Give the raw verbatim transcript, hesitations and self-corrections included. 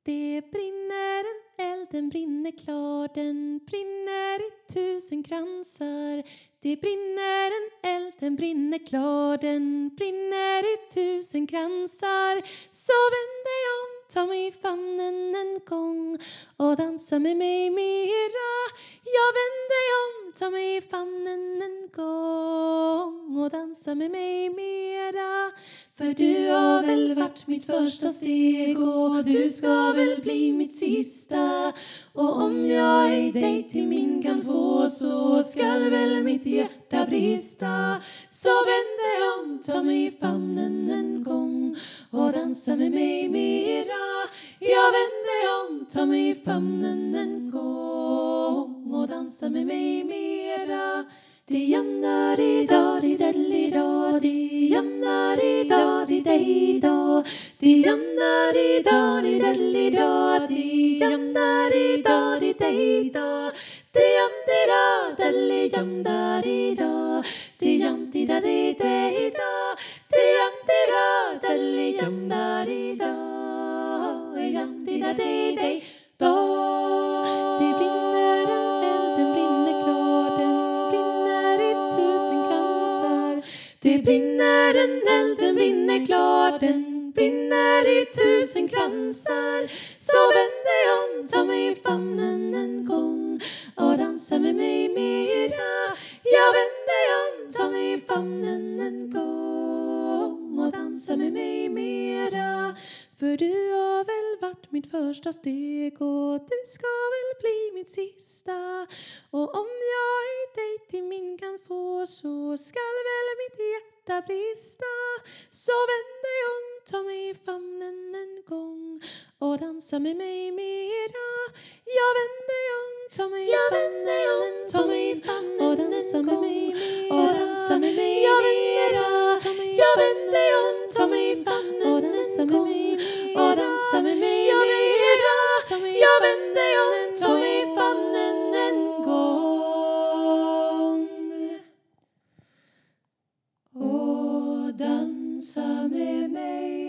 Det brinner en eld, den brinner klar, den brinner i tusen kransar. Det brinner en eld, den brinner klar, den brinner i tusen kransar. Så vänd dig om, ta mig i famnen en gång och dansa med mig mera. Jag vänd dig om, ta mig i famnen en gång och dansa med mig mera. För du har väl varit mitt första steg och du ska väl bli mitt sista. Och om jag i dig till min kan få så skall väl mitt hjärta brista. Så vänd dig om, ta mig i famnen en gång och dansa med mig mera. Jag vänd dig om, ta mig i famnen en gång och dansa med mig mera. Det jämnar idag, det idag, det jämnar idag, det idag. Det jämnar idag, det idag, det jämnar idag, det idag. Det jämnar idag, det jämnar idag, det jämnar idag, det idag. Det jämnar idag, det jämnar idag, det jämnar det idag. Det brinner en eld, den brinner klar, den brinner i tusen kransar. Det brinner en eld, den brinner klar, den brinner i tusen kransar. Så vänd dig om, ta mig i famnen en gång och dansa med mig mera. Jag vänd dig om, ta mig i famnen en gång och dansa med mig mera. För du har väl varit mitt första steg och du ska väl bli mitt sista. Och om jag i dig till min kan få så skall väl mitt hjärta brista. Så vänd dig om, ta mig i famnen en gång och dansa med mig mera. Jag vänd dig om, ta mig i famnen, ta mig i famnen och dansa med mig mera. Och dansa med mig mera. Jag vänd dig om, ta mig i famnen och dansa med mig mera. Och dansa med mig mera. Jag vänd dig om, ta mig i famnen en gång och dansa med mig.